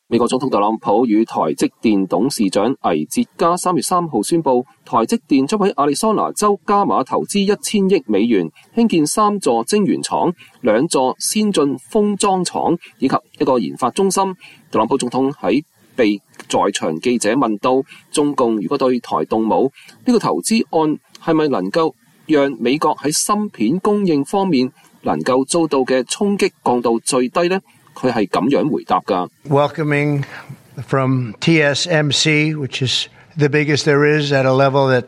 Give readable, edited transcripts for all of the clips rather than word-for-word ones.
美國總統特朗普與台積電董事長魏哲家3月3號宣布，台積電將喺亞利桑那州加碼投資1000億美元，興建3座晶圓廠、2座先進封裝廠以及一個研發中心。特朗普總統喺被在場記者問到，中共如果對台動武，呢個投資案係咪能夠讓美國喺芯片供應方面能夠遭到嘅衝擊降到最低呢？佢係咁樣回答㗎。 Welcoming from TSMC, which is the biggest there is at a level that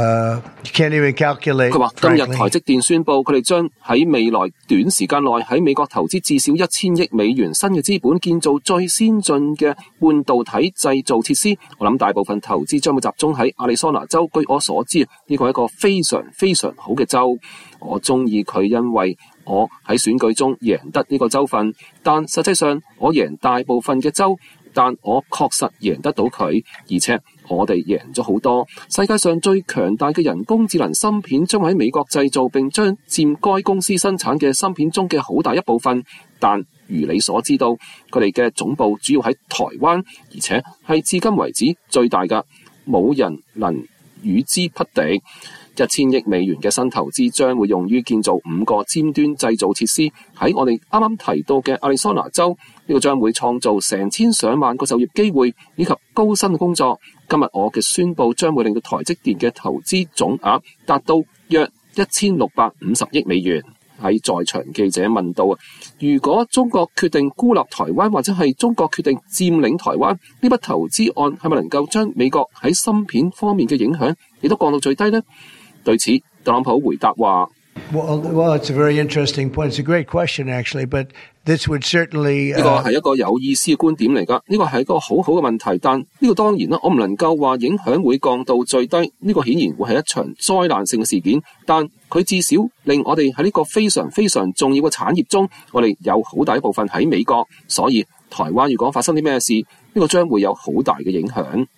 you can't even calculate. 佢話今日台積電宣布，佢哋將喺未來短時間內喺美國投資至少1000億美元新嘅資本，建造最先進嘅半導體製造設施。我諗大部分投資將會集中喺亞利桑那州。據我所知，呢個係一個非常非常好嘅州。我中意佢，因為我喺選舉中贏得呢個州份，但實際上我贏大部分嘅州，但我確實贏得到佢，而且我哋贏咗好多。世界上最強大嘅人工智能芯片將喺美國製造，並將佔該公司生產嘅芯片中嘅好大一部分。但如你所知道，佢哋嘅總部主要喺台灣，而且係至今為止最大嘅，冇人能與之匹敵。1000億美元嘅新投資將會用於建造5個尖端製造設施。喺我哋啱啱提到嘅亞利桑那州，呢個將會創造成千上萬個就業機會以及高薪嘅工作。今日我嘅宣佈將會令到台積電嘅投資總額達到約1650億美元。喺在場記者問到，如果中國決定孤立台灣，或者係中國決定佔領台灣，呢筆投資案係咪能夠將美國喺芯片方面嘅影響亦都降到最低呢？對此，特朗普回答話 ：Well, it's a very interesting point. It's a great question, actually, but this would certainly 呢個係一個有意思嘅觀點嚟㗎。呢個係一個好好嘅問題，但呢個當然啦，我唔能夠話影響會降到最低。呢個顯然會係一場災難性嘅事件，但佢至少令我哋喺呢個非常非常重要嘅產業中，我哋有好大一部分喺美國，所以台灣如果發生啲咩事，呢個將會有好大嘅影響。